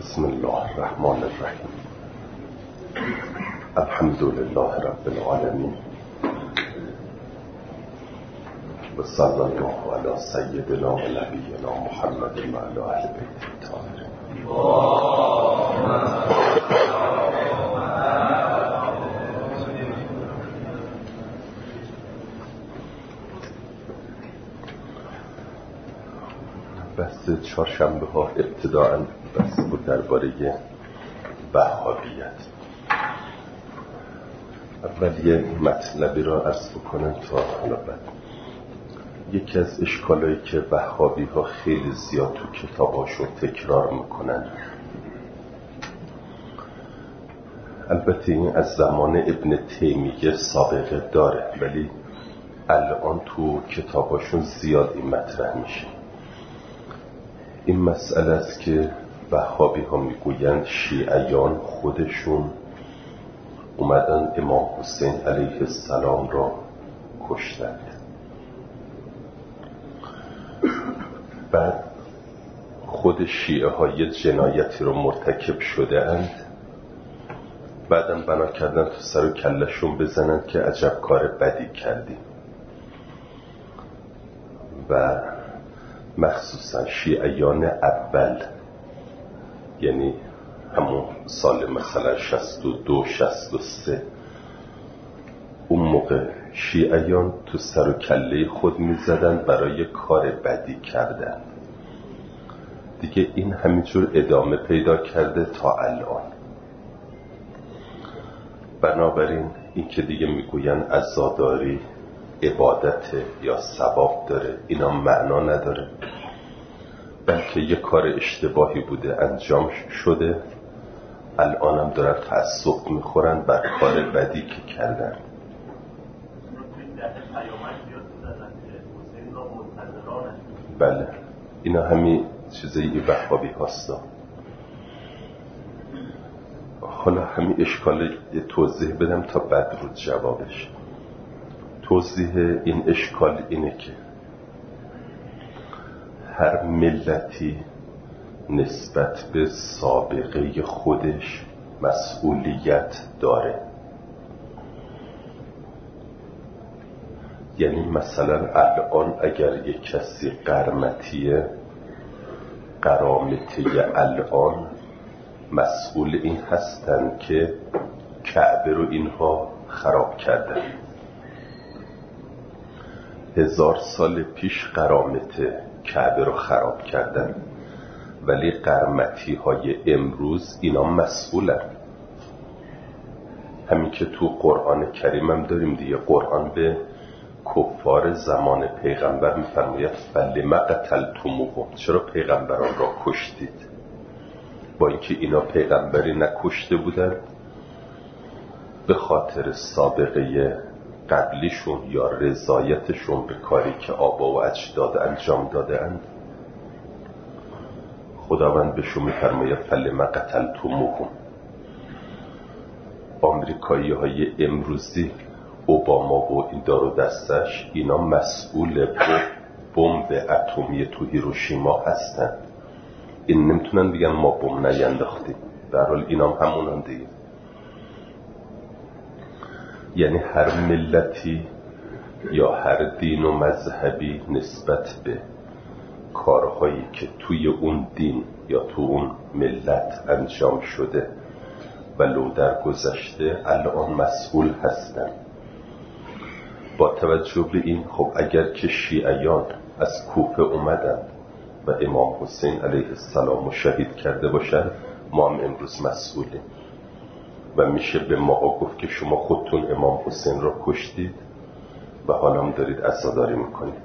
بسم الله الرحمن الرحیم. الحمد لله رب العالمین و صلی الله علی سیدنا و نبینا محمد و علی اهل بیت الطاهرین. بحث چهارشنبه ها ابتداءً بحث بود درباره وهابیت. اول یه مطلبی را عرض بکنم تا حالا بعد. یکی از اشکالایی که وهابی ها خیلی زیاد تو کتاباشون تکرار میکنن، البته این از زمان ابن تیمیه سابقه داره ولی الان تو کتاباشون زیاد این مطرح میشه، این مسئله است که وهابی ها میگویند شیعیان خودشون اومدن امام حسین علیه السلام را کشتند. بعد خود شیعه ها یه جنایتی رو مرتکب شده اند، بعدم بنا کردن تو سر و کلشون بزنند که عجب کار بدی کردیم. و مخصوصا شیعیان اول، یعنی همون سال مثلا 62 63، اون موقع شیعیان تو سر و کله خود میزدن برای کار بدی کردن. دیگه این همینجور ادامه پیدا کرده تا الان. بنابراین این که دیگه میگوین عزاداری عبادت یا ثواب داره، اینا معنا نداره، بلکه یه کار اشتباهی بوده انجام شده، الان هم دارن تعصب میخورن بر کار بدی که کردن. بله اینا همین چیزایی وهابی هاستا. حالا همین اشکال توضیح بدم تا بعد رو جوابش. توضیح این اشکال اینه که هر ملتی نسبت به سابقه خودش مسئولیت داره. یعنی مثلا الان اگر یک کسی قرامته الان مسئول این هستن که کعبه رو اینها خراب کردن. 1000 سال پیش قرامته کعبه رو خراب کردن، ولی قرمتی های امروز اینا مسئولن. همین که تو قرآن کریم هم داریم دیگه، قرآن به کفار زمان پیغمبر میفرماید فلم قتلتموهم، چرا پیغمبران را کشتید؟ با اینکه اینا پیغمبری نکشته بودن، به خاطر سابقه قبلیشون یا رضایتشون به کاری که آبا و اجداد انجام دادند، خداوند بهشون میفرماید فلم قتلتموهم. آمریکایی های امروزی اوباما و این دار و دستش، اینا مسئول بمب اتمی تو هیروشیما هستن. این نمیتونن بگن ما بمب نینداختیم، در حال اینا هم همونن دیگه. یعنی هر ملتی یا هر دین و مذهبی نسبت به کارهایی که توی اون دین یا تو اون ملت انجام شده ولو در گذشته الان مسئول هستن. با توجه به این، خب اگر که شیعیان از کوفه اومدن و امام حسین علیه السلام رو شهید کرده باشن، ما هم امروز مسئولیم و میشه به ما گفت که شما خودتون امام حسین رو کشتید و حالا هم دارید عزاداری میکنید.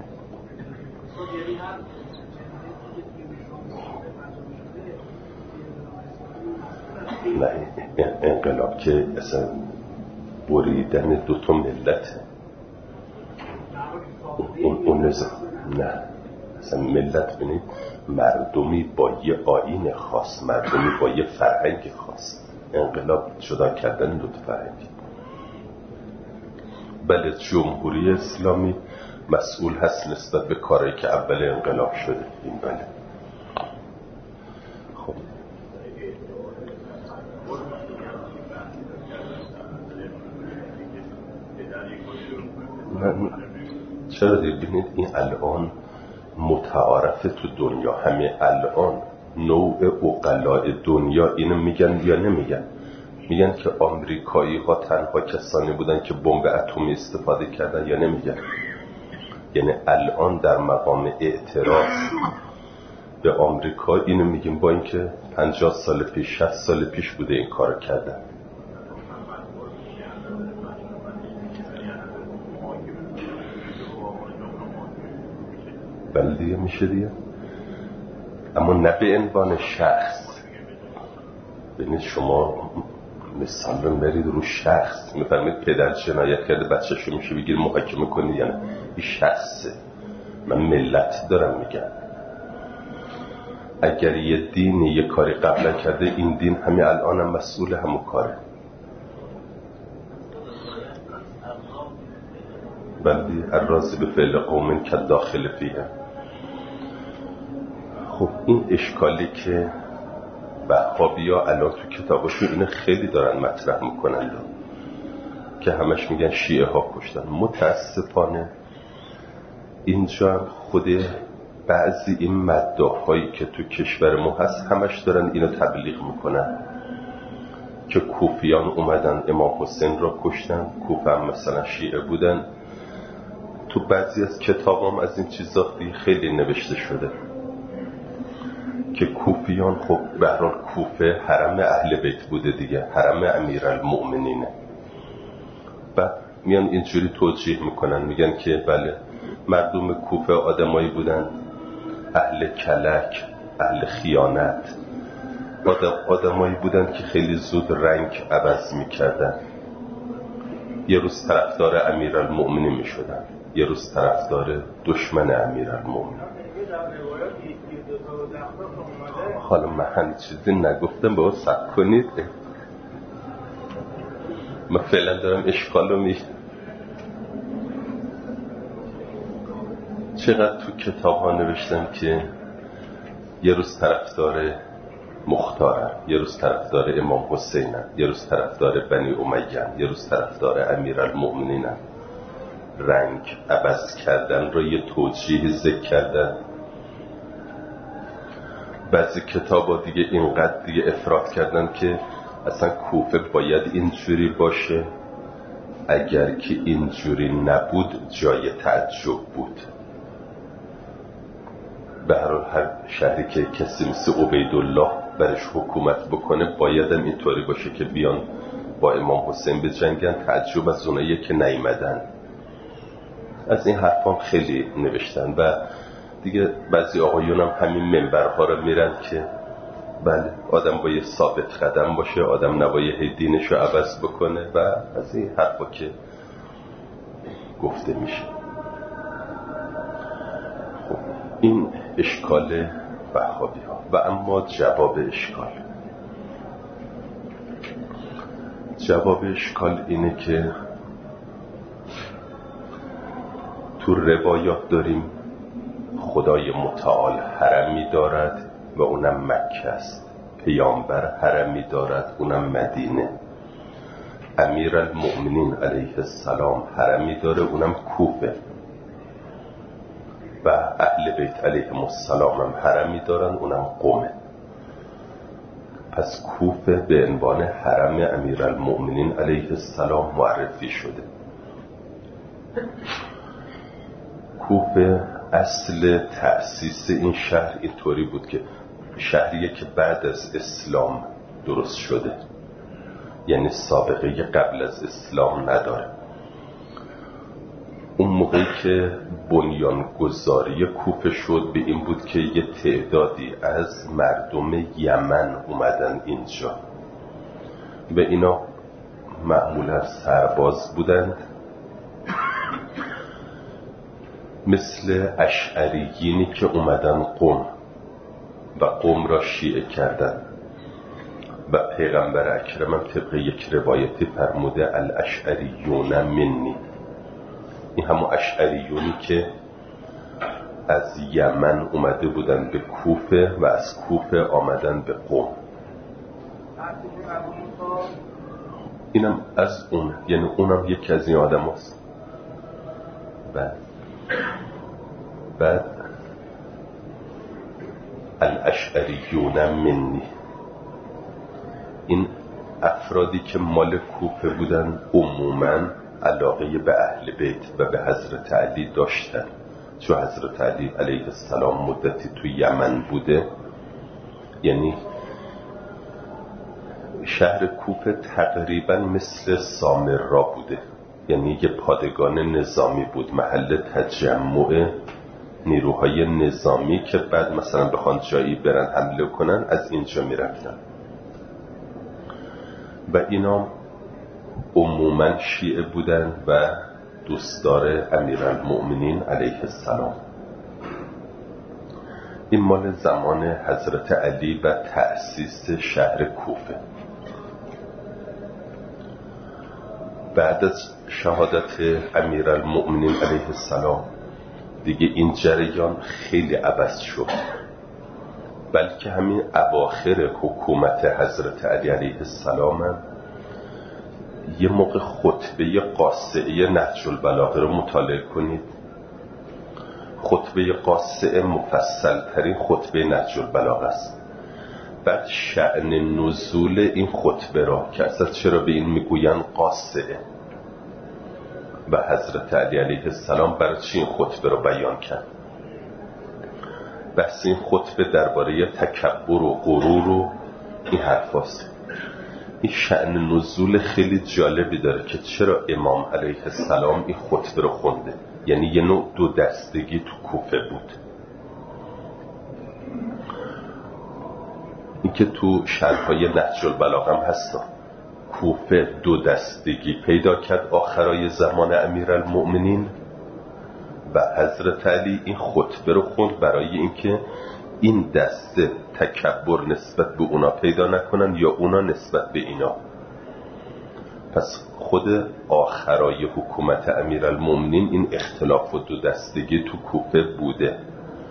نه، انقلاب که اصلا بریدن دوتا ملته. اون نظام نه، اصلا ملت بینید مردمی با یه آیین خاص، مردمی با یه فرهنگ خاص، انقلاب جدا کردن دو تا فرهنگ. بله جمهوری اسلامی مسئول هست نسبت به کاری که اول انقلاب شده، این بله. خب چرا ببینید این الان متعارف تو دنیا، همه الان نوع عقلاء دنیا اینو میگن یا نمیگن؟ میگن که آمریکایی ها تنها کسانی بودن که بمب اتمی استفاده کردن یا نمیگن؟ یعنی الان در مقام اعتراض به آمریکا اینو میگیم با اینکه 50 سال پیش 60 سال پیش بوده این کارو کردن. بله دیگه میشه دیگه، اما نه به عنوان شخص. ببینید شما مثال رو برید رو شخص، میفرمید پدر جنایت کرده بچه‌شو میشه بگیر محاکمه کنید، یعنی این شخصه. من ملت دارم میگم. اگر یه دینی یه کاری قبلا کرده، این دین همین الان هم مسئول همون کاره. بلدی الراضی به فعل قوم که داخل فیه. خب این اشکالی که وهابی‌ها الان تو کتاباشون اینو خیلی دارن مطرح میکنن که همش میگن شیعه ها کشتن. متاسفانه اینجا خود بعضی این مداحایی که تو کشور ما هست همش دارن اینو تبلیغ میکنن که کوفیان اومدن امام حسین را کشتن، کوفه هم مثلا شیعه بودن. تو بعضی از کتاب هم از این چیزا خیلی نوشته شده که کوفیان، خب به هر حال کوفه حرم اهل بیت بوده دیگه، حرم امیرالمؤمنینه. بعد میان اینجوری توجیه میکنن، میگن که بله مردم کوفه آدمایی بودن اهل کلک، اهل خیانت، آدمایی بودن که خیلی زود رنگ عوض میکردن. یه روز طرفدار امیرالمؤمنین میشدن، یه روز طرفدار دشمن امیرالمؤمنین. حالا من چیزی نگفتم، با صبر کنید. من فعلا دارم اشکال رو چقدر تو کتاب ها نوشتم که یه روز طرفدار مختارن، یه روز طرفدار امام حسینن، یه روز طرفدار بنی امیه، یه روز طرفدار امیرالمؤمنینن. رنگ عوض کردن رو یه توجیه ذکر کردن. بعضی کتابا دیگه اینقدر دیگه افراط کردن که اصلا کوفه باید اینجوری باشه، اگر که اینجوری نبود جای تعجب بود. به هر شهری که کسی مثل عبیدالله برش حکومت بکنه بایدم اینطوری باشه که بیان با امام حسین بجنگن، تعجب از اونایی که نیامدن. از این حرفام خیلی نوشتن و دیگه بعضی آقایون هم همین منبرها رو میرن که بله آدم باید ثابت قدم باشه، آدم نباید دینشو عوض بکنه و از این حرفا که گفته میشه. خب این اشکال وهابی ها. و اما جواب اشکال اینه که تو روایات داریم خدای متعال حرمی دارد و اونم مکه است، پیامبر حرمی دارد اونم مدینه، امیرالمؤمنین علیه السلام حرمی داره اونم کوفه، و اهل بیت علیهم السلام هم حرمی دارن اونم قومه. پس کوفه به عنوان حرم امیرالمؤمنین علیه السلام معرفی شده. کوفه اصل تأسیس این شهر اینطوری بود که شهریه که بعد از اسلام درست شده، یعنی سابقه قبل از اسلام نداره. اون موقعی که بنیانگذاری کوفه شد به این بود که یه تعدادی از مردم یمن اومدن اینجا و اینا معمولا سرباز بودند، مثل اشعریینی که اومدن قم و قم را شیعه کردن و پیغمبر اکرم هم طبق یک روایتی فرموده الاشعریون منی. این همون اشعریونی که از یمن اومده بودن به کوفه و از کوفه آمدن به قم. اینم از اون، یعنی اونم یکی از این آدم هست. بعد الاشعریون منی، این افرادی که مال کوفه بودن عموماً علاقه به اهل بیت و به حضرت علی داشتن، چون حضرت علی علیه السلام مدتی تو یمن بوده. یعنی شهر کوفه تقریباً مثل سامرا بوده، یعنی یه پادگان نظامی بود، محل تجمع نیروهای نظامی که بعد مثلا بخوان جایی برن حمله کنن از اینجا میرفتن. و اینا عموما شیعه بودن و دوستدار امیرالمؤمنین علیه السلام. این مال زمان حضرت علی و تأسیس شهر کوفه. بعد از شهادت امیرالمؤمنین علیه السلام دیگه این جریان خیلی عوض شد، بلکه همین اواخر حکومت حضرت علی علیه السلام هم یه موقع خطبه قاصعه نهج البلاغه رو مطالعه کنید. خطبه قاصعه مفصل ترین خطبه نهج البلاغه است. بعد شأن نزول این خطبه را که اصلا چرا به این میگوین قاصعه و حضرت علی علیه السلام برای چی این خطبه را بیان کرد. بحث این خطبه درباره تکبر و غرور و این حرف هست. این شأن نزول خیلی جالبی داره که چرا امام علیه السلام این خطبه رو خونده. یعنی یه نوع دو دستگی تو کوفه بود. این که تو شرحهای نهج البلاغه هم هست، کوفه دو دستگی پیدا کرد آخرای زمان امیرالمؤمنین و حضرت علی این خطبه رو خوند برای اینکه این دسته تکبر نسبت به اونا پیدا نکنن یا اونا نسبت به اینا. پس خود آخرای حکومت امیرالمؤمنین این اختلاف و دو دستگی تو کوفه بوده.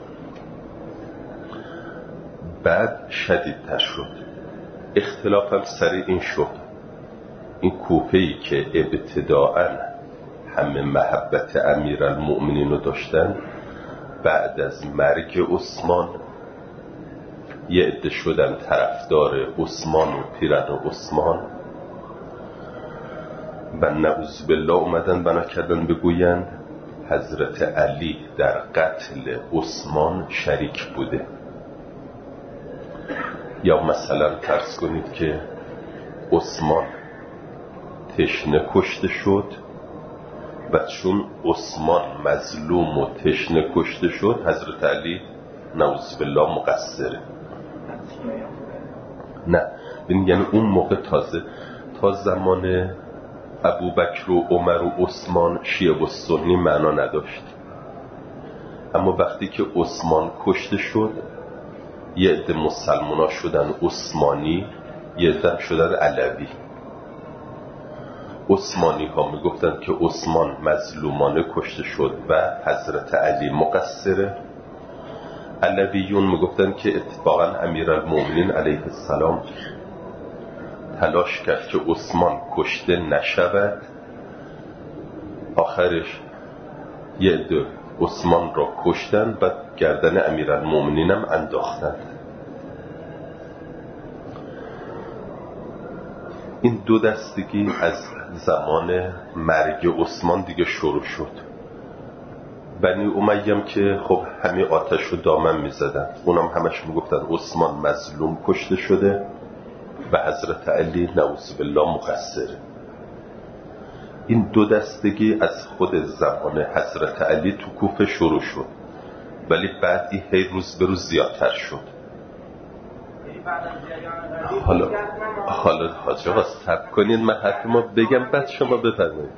بعد شدیدتر شد. اختلاف هم سر این شد، این کوفه‌ای که ابتداءً همه محبت امیرالمؤمنین رو داشتن، بعد از مرگ عثمان یه عده شدن طرفدار عثمان و پیرن عثمان و نعوذ بالله اومدن بنا کردن بگوین حضرت علی در قتل عثمان شریک بوده. یا مثلا فرض کنید که عثمان تشنه کشته شد و چون عثمان مظلوم و تشنه کشته شد حضرت علی نعوذ بالله مقصره. نه، یعنی اون موقع تا زمان ابوبکر و عمر و عثمان شیعه و سنی معنا نداشت. اما وقتی که عثمان کشته شد یه عده مسلمانا شدن عثمانی، یه عده شدن علوی. عثمانی ها میگفتن که عثمان مظلومانه کشته شد و حضرت علی مقصره. علویون میگفتن که اتفاقا امیرالمؤمنین علیه السلام تلاش کرد که عثمان کشته نشود، آخرش یه عده عثمان را کشتن و گردن امیرالمؤمنین هم انداختن. این دو دستگی از زمان مرگ عثمان دیگه شروع شد. بنی امیه هم که خب همه آتش رو دامن میزدن، اونم همش میگفتن عثمان مظلوم کشته شده و حضرت علی نعوذ بالله مقصره. این دو دستگی از خود زمان حضرت علی تو کوفه شروع شد، ولی بعد این هی روز به روز زیادتر شد. حالا حاج آقا صبر کنید من حرفمو بگم بعد شما بفرمایید.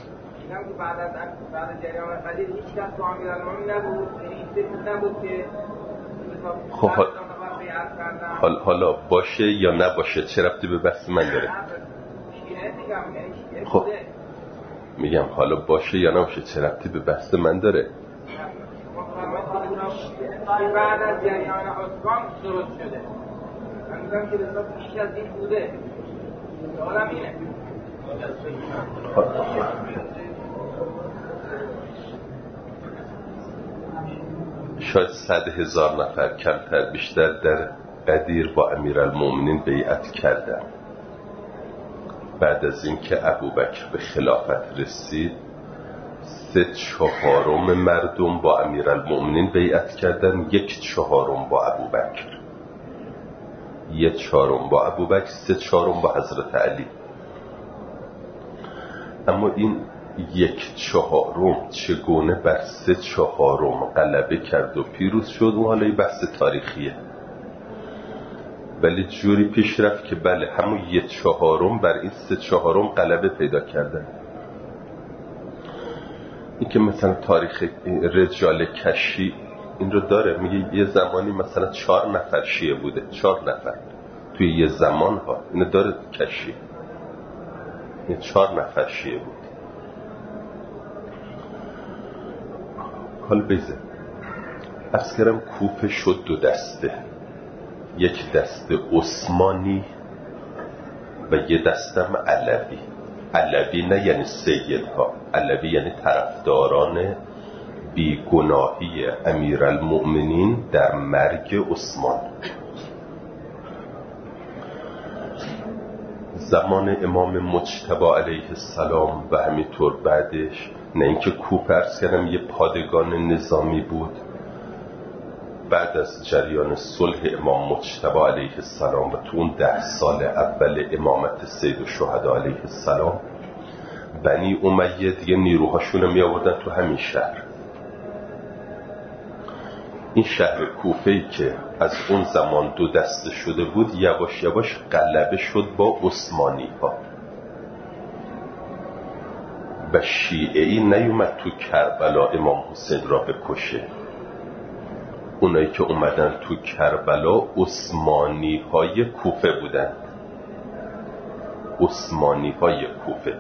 بعد جریان قدیر هیچ کس تو امیرالمؤمنین نبود، نبود که خب حالا باشه یا نباشه چه ربطی به بحث من داره؟ خب میگم حالا باشه یا نباشه چه ربطی به بحث من داره؟ بعد از جریان عثمان درست شده. من میگم که بسیار پیش از این بوده. سوالم اینه. شاید 100,000 نفر کمتر بیشتر در قدیر با امیرالمومنین بیعت کردن. بعد از اینکه ابوبکر به خلافت رسید 3/4 مردم با امیرالمومنین بیعت کردن، 1/4 با ابوبکر، 1/4 با ابوبکر، 3/4 با حضرت علی. اما این 1/4 چگونه بر 3/4 غلبه کرد و پیروز شد اون حالا بحث تاریخیه، ولی جوری پیش رفت که بله همون 1/4 بر این 3/4 غلبه پیدا کردن. این که مثلا تاریخ رجال کشی این رو داره، میگه یه زمانی مثلا 4 نفر شیعه بوده، 4 نفر توی یه زمان ها، اینو داره کشی، این 4 نفر شیعه بود. حال بیزه عرض کردم کوفه شد 2 دسته، یک دسته عثمانی و یه دستم علوی. علوی نه یعنی سیدها، علوی یعنی طرفداران بیگناهی امیرالمؤمنین در مرگ عثمان. زمان امام مجتبی علیه السلام و همینطور بعدش، نه اینکه کوفه عرض کردم یه پادگان نظامی بود، بعد از جریان صلح امام مجتبی علیه السلام و تو اون 10 سال اول امامت سیدالشهدا علیه السلام، بنی امیه دیگه نیروهاشون رو می آوردن تو همین شهر. این شهر کوفه‌ای که از اون زمان 2 دسته شده بود یواش یواش غلبه شد با عثمانی ها و شیعه‌ای نیومد تو کربلا امام حسین را بکشه. اونایی که اومدن تو کربلا عثمانی های کوفه بودن، عثمانی های کوفه.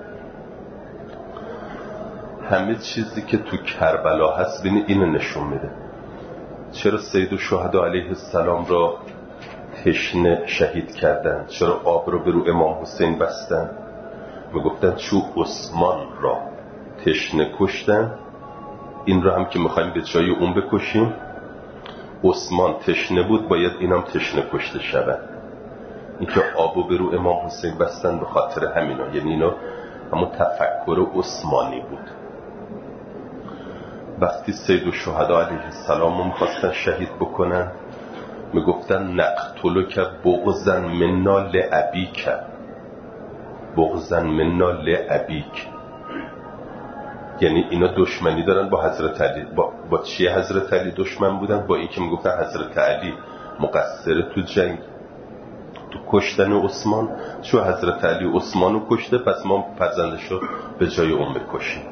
همه چیزی که تو کربلا هست ببینید اینو نشون میده. چرا سیدالشهدا علیه السلام را تشنه شهید کردن؟ چرا آب رو به رو امام حسین بستن؟ میگفتن چون عثمان را تشنه کشتن، این را هم که میخوایم به جای اون بکشیم. عثمان تشنه بود، باید اینم تشنه کشته شود. این که آبو به رو امام حسین بستن به خاطر همینا، یعنی اینا همون تفکر عثمانی بود. وقتی سیدالشهدا علیه السلام رو میخواستن شهید بکنن میگفتن نقتلک بغضا منا لابیک، بغضا منا لابیک، یعنی اینا دشمنی دارن با حضرت علی. با چیه حضرت علی دشمن بودن؟ با این که میگفتن حضرت علی مقصر تو جنگ، تو کشتن عثمان. چون حضرت علی عثمانو کشته پس ما فرزندشو به جای اون بکشیم.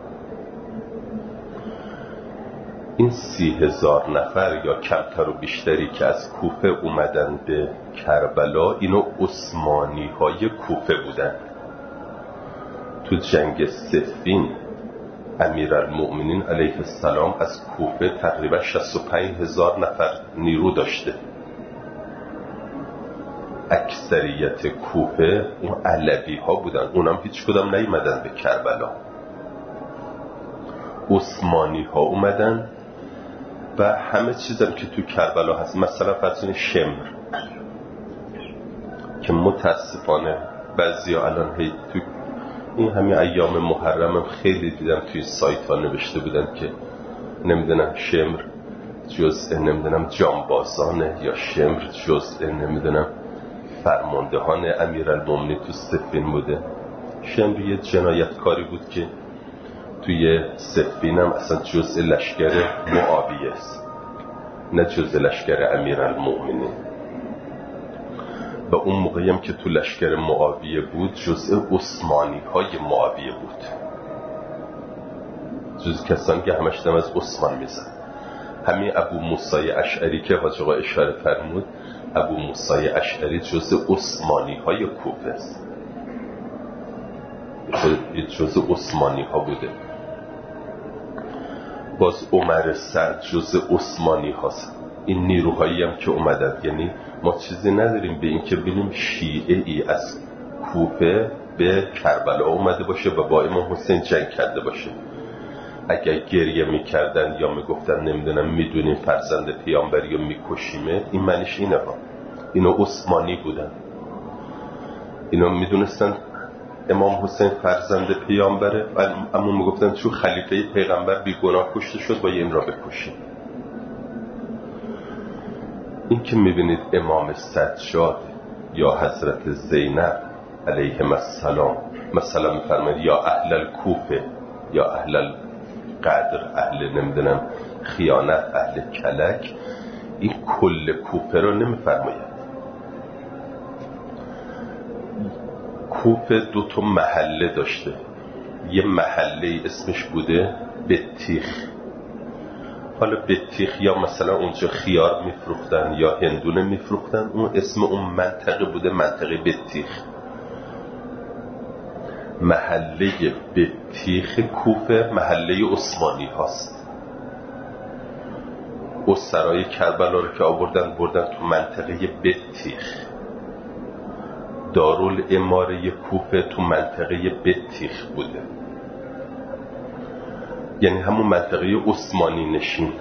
این 30,000 نفر یا کمتر و بیشتری که از کوفه اومدن به کربلا، اینو عثمانی های کوفه بودن. تو جنگ صفین امیرالمؤمنین علیه السلام از کوفه تقریبا 65,000 نفر نیرو داشته. اکثریت کوفه اون علوی ها بودن، اونم هیچ کدام نیومدن به کربلا. عثمانی ها اومدن و همه چیزم که تو کربلا هست، مثلا فرض شمر که متاسفانه بعضیا الان تو این همین ایام محرم خیلی دیدم توی سایت ها نوشته بودن که نمیدونم شمر جزء نمیدونم جانبازانه یا شمر جزء نمیدونم فرماندهان امیرالمومنین تو صفین بوده. شمر یه جنایتکاری بود که توی صفین هم اصلا جزء لشکر معاویه است، نه جزء لشکر امیرالمومنین. و اون موقعی هم که تو لشکر معاویه بود جزء عثمانی های معاویه بود، جزء کسانی که همش دم از عثمان میزن. همین ابو موسی اشعری که حاج آقا اشاره فرمود، ابو موسی اشعری جزء عثمانی های کوفه است، جزء عثمانی ها بوده. باز عمر سعد جزء عثمانی هاست. این نیروهایی هم که اومدن، یعنی ما چیزی نداریم به این که ببینیم شیعه ای از کوفه به کربلا اومده باشه و با امام حسین جنگ کرده باشه. اگر گریه میکردن یا میگفتن نمیدونم میدونیم فرزند پیامبری رو میکشیمه، این معنیش اینه ها. اینو عثمانی بودن، اینو میدونستن امام حسین فرزند پیامبره، اما میگفتن چون خلیفه پیغمبر بیگناه کشته شد باید این را بکشیم. این که میبینید امام سجاد یا حضرت زینب علیهم السلام مثلا میفرماید یا اهل الکوفه یا اهل القدر، اهل نمیدونم خیانت، اهل کلک، این کل کوفه رو نمیفرماید. کوفه 2 محله داشته، یه محله اسمش بوده بطیخ. حالا بطیخ یا مثلا اونجا خیار میفروختن یا هندونه میفروختن، اون اسم اون منطقه بوده منطقه بطیخ. محله بطیخ کوفه محله عثمانی هاست. اسرای کربلا رو که آوردن بردن تو منطقه بطیخ. دارالاماره کوفه تو منطقه بطیخ بوده، یعنی همون منطقه عثمانی نشین.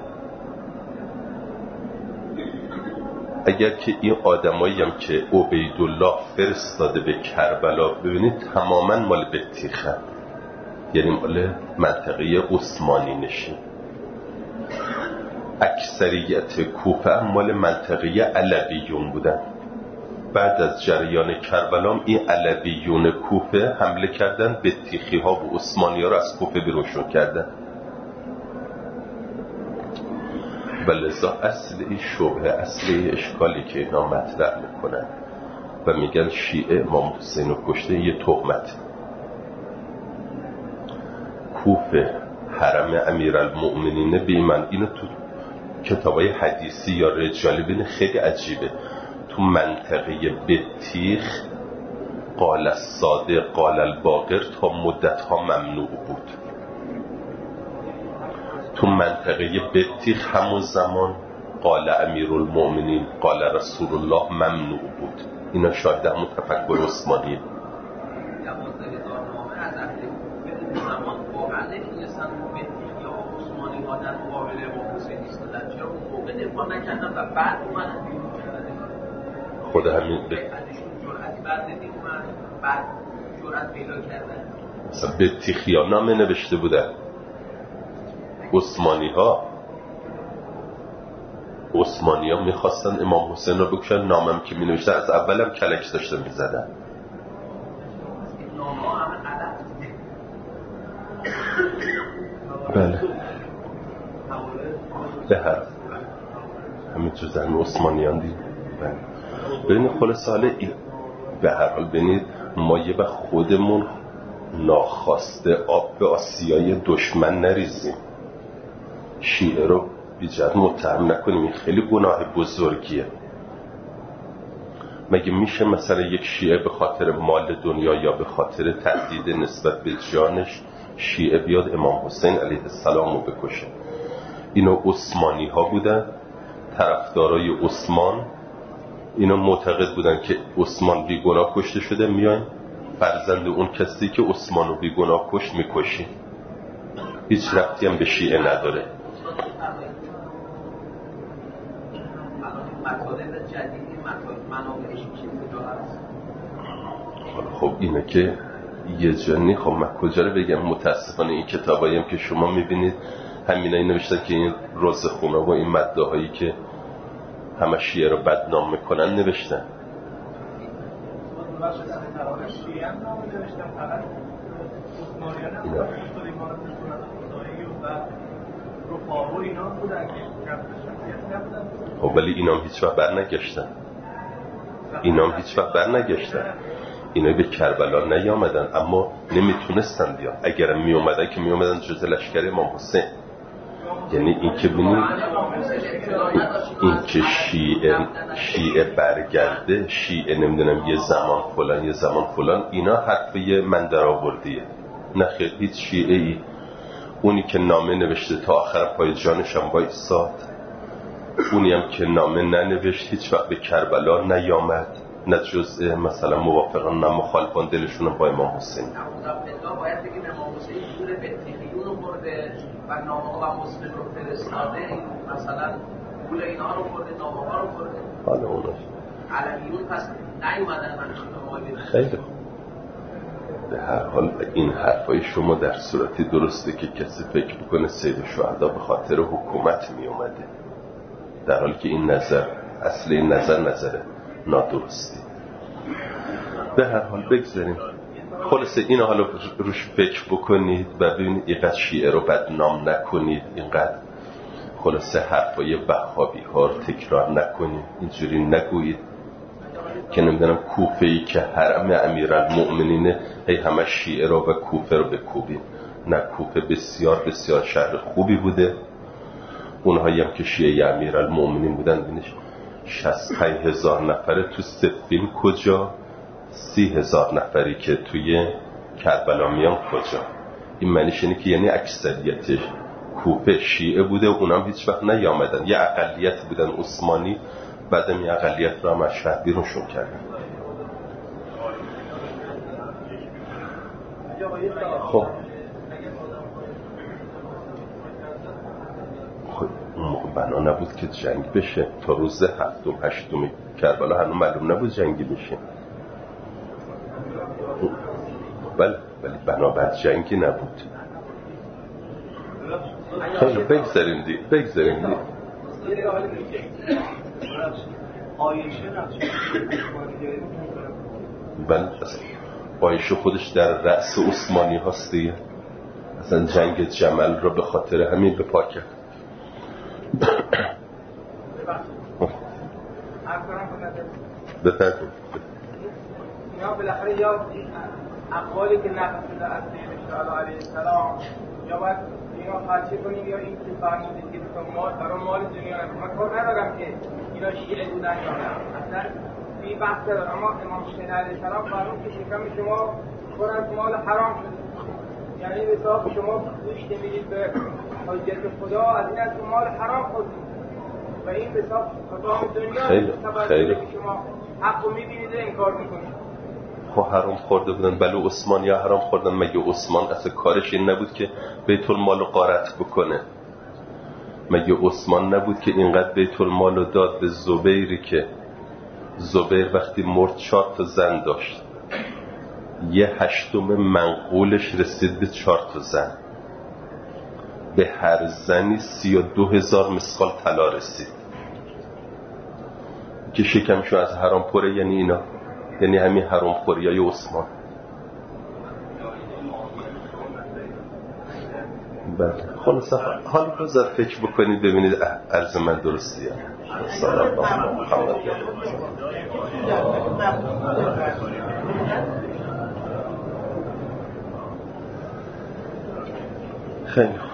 اگر که این آدمایی هم که عبیدالله فرستاده به کربلا ببینید تماما مال بطیخه، یعنی مال منطقه عثمانی نشین. اکثریت کوفه هم مال منطقه علویون بودن. بعد از جریان کربلا این علویون کوفه حمله کردن، بطیخی ها و عثمانی ها رو از کوفه بیرونشون کردن. ولذا اصل این شبهه، اصل این اشکالی که اینا مطرح میکنن و میگن شیعه امام حسین رو کشته، یه تهمت. کوفه حرم امیرالمؤمنین بیمن، اینو تو کتابای حدیثی یا رجالی بین خیلی عجیبه. تو منطقه بطیخ قال الصادق قال الباقر تا مدت ها ممنوع بود. تو منطقه بطیخ همون زمان قال امیرالمؤمنین قال رسول الله ممنوع بود. اینا شاهد همون تفکر عثمانیه. خود همین مثلا بطیخی ها نامه نوشته بودن. عثمانی ها میخواستن امام حسین رو بکشن، نامم که می نوشته از اولم کلک داشته می زدن. بله به هر همین جز همین عثمانیان دید. بله ببینید خلاصه حالا به هر حال ببینید ما یه به خودمون ناخواسته آب به آسیای دشمن نریزیم، شیعه رو بی‌جهت متهم نکنیم. این خیلی گناه بزرگیه. مگه میشه مثلا یک شیعه به خاطر مال دنیا یا به خاطر تهدید نسبت به جانش شیعه بیاد امام حسین علیه السلام رو بکشه؟ اینا عثمانی ها بودن، طرفدارای عثمان. اینا معتقد بودن که عثمان بیگناه کشته شده، میایم فرزند اون کسی که عثمان رو بیگناه کشت میکشیم. هیچ ربطی هم به شیعه نداره. خب اینه که یه جانی، خب من کجا رو بگم؟ متاسفانه این کتابایی هم که شما میبینید همینایی نوشتن که این رازخونه و این مدعاهایی که همه شیعه رو بدنام میکنن نوشتن. خب ولی اینام هیچ وقت برنگشتن. اینا به کربلا نیامدن، اما نمیتونستن بیان. اگرم میومدن که میومدن جز لشکر امام حسین. یعنی این که بینید این که شیعه برگرده، شیعه نمیدونم یه زمان فلان اینا حرفه من در آوردیه. نه خیر، هیچ شیعه ای اونی که نامه نوشته تا آخر پای جانش هم بایستاد، اونی هم که نامه ننوشت هیچ وقت به کربلا نیامد، نه جز مثلا موافقان نه مخالفان دلشون با امام حسین. باید بگیم امام حسین جور بطیخیون رو برده و نامه و مسلم رو فرستاده، این مثلا پول اینا رو برده، نامه ها رو برده، حالا اوناش علویون پس نیومدن منظور مالی. خیلی به هر حال این حرفای شما در صورتی درسته که کسی فکر بکنه سید شهدا به خاطر حکومت می اومده، در حالی که این نظر اصل این نظر نادرستی. به هر حال بگذاریم. خلاصه این حالا روش فکر بکنید و ببینید اینقدر شیعه رو بدنام نکنید، اینقدر خلاصه حرفای وهابی ها رو تکرار نکنید، اینجوری نگویید که نمیدونم کوفه ای که حرم امیرالمؤمنینه هی همه شیعه رو و کوفه رو بکوبید. نه، کوفه بسیار بسیار شهر خوبی بوده. اونهایی هم که شیعه امیرالمؤمنین بودن بینش 65,000 نفره تو صفین کجا، 30,000 نفری که توی کربلا میان کجا. این معنیش اینه که یعنی اکثریتش کوفه شیعه بوده و اونام هیچ وقت نیامدن، یه اقلیت بودن عثمانی، بعدم یه اقلیت رو هم از شهر بیرونشون کردن. خب بنا نبود که جنگ بشه تا روز 7 و 8 کربلا، هنوز معلوم نبود جنگی بشه. ولی بنابر جنگی نبود. خیلی بگذاریم دی. بله، عایشه خودش در رأس عثمانی هاست دیگه. اصلا جنگ جمل رو به خاطر همین به پا کرد. بفرمایید. اینا بالاخره یا اقوالی که نقل شده از سید علیه السلام، یا باید اینا خرچه کنیم، یا این که فرمودید که برای مال دنیا نکنیم. من کار ندارم که اینا شیعه بودن یا نه، اصلا بی بحث دارم. اما امام حسین علیه السلام فرمود که شکم شما پر از مال حرام شده، یعنی به حساب شما گوشت میدید به حاجت خدا، از این از مال حرام خوردید و این به حساب خدا دنیا خیلی شما حق رو میبینید و انکار میکنید. خب حرام خورده بودن. بله عثمان یا حرام خوردن؟ مگه عثمان اصلا کارش این نبود که بیت المال رو غارت بکنه؟ مگه عثمان نبود که اینقدر بیت المال رو داد به زبیری که زبیر وقتی مرد 4 تا زن داشت، 1/8 منقولش رسید به 4 تا زن، به هر زنی 32,000 مسقال طلا رسید که شکمشو از حرام پره. یعنی اینا، یعنی همین حرام خوریای عثمان. بله خلاصه حالا بذار فکر بکنید ببینید عرض من درستیه. سلام محمد. خیلی